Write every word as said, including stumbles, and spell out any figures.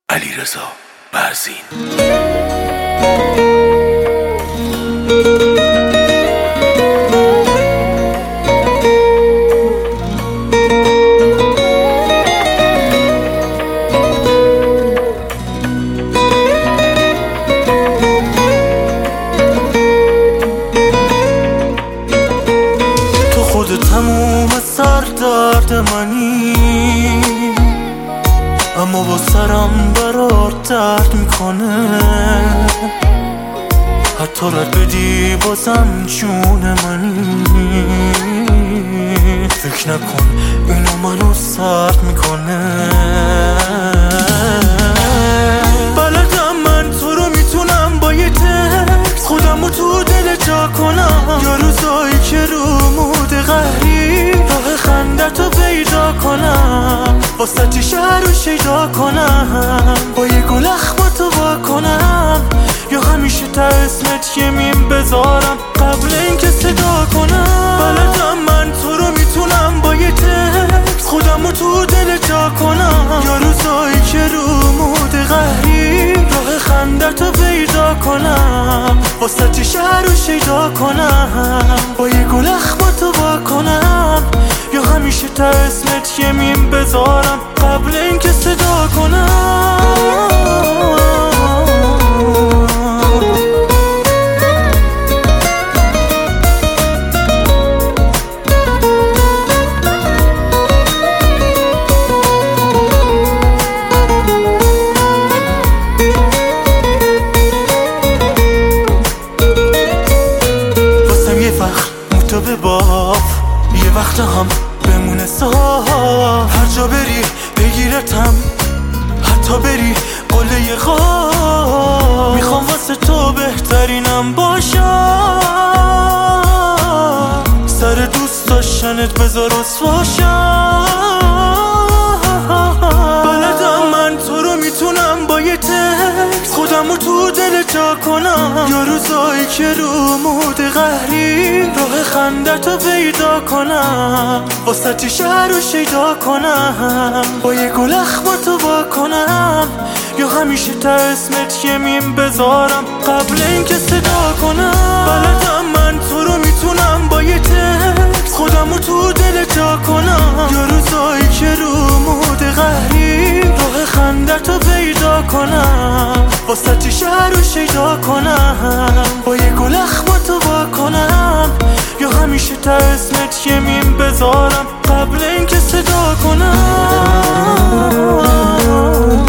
علیرضا برزین. تو خود تموم سر درد منی، اما با سرم برات درد میکنه. حتی رد بدی بازم جون منی. فکر نکن اینو منو سرد میکنه. بلدم من تو رو میتونم با یه تکس خودم رو تو دل جا کنم، یا روزایی که رو مود قهری راه خندتو پیدا کنم، واسه چی شهر رو شیدا کنم، با یه گل اخماتو با کنم، یا همیشه تا اسمت یه میم بذارم قبل اینکه صدا کنم. بلدم من تو رو میتونم با یه تکس خودم رو تو دل جا کنم، یا روزایی که رو مود قهری راه خندتو پیدا کنم، واسه چی شهر رو شیدا کنم، با یه گل اخماتو با کنم، یا همیشه تا اسمت یه میم بذارم قبل اینکه صدا کنم. واسم یه وقت موتو به باب، یه وقت هم بمونه صاف، هر جا بری بگیرتم، حتی بری قله خواب. میخوام واسه تو بهترینم باشم، سر دوست داشتنت بذار رسواشم. بلدم من تو رو میتونم با یه تکس خودم رو تو دل جا کنم، یا روزایی که رو مود قهری راه خندتو پیدا کنم، واسه چی شهر رو شیدا کنم، با یه گل اخماتو با کنم، یا همیشه تا اسمت یه میم بذارم قبل اینکه صدا کنم. بلدم من تو رو میتونم با یه تکس خودم رو تو دل جا کنم، یا روزایی که رو مود قهری راه خندتو پیدا کنم، واسه چی شهر رو شیدا کنم، با یه گل اخماتو با کنم، یا همیشه تا اسمت یه میم بذارم قبل اینکه صدا کنم.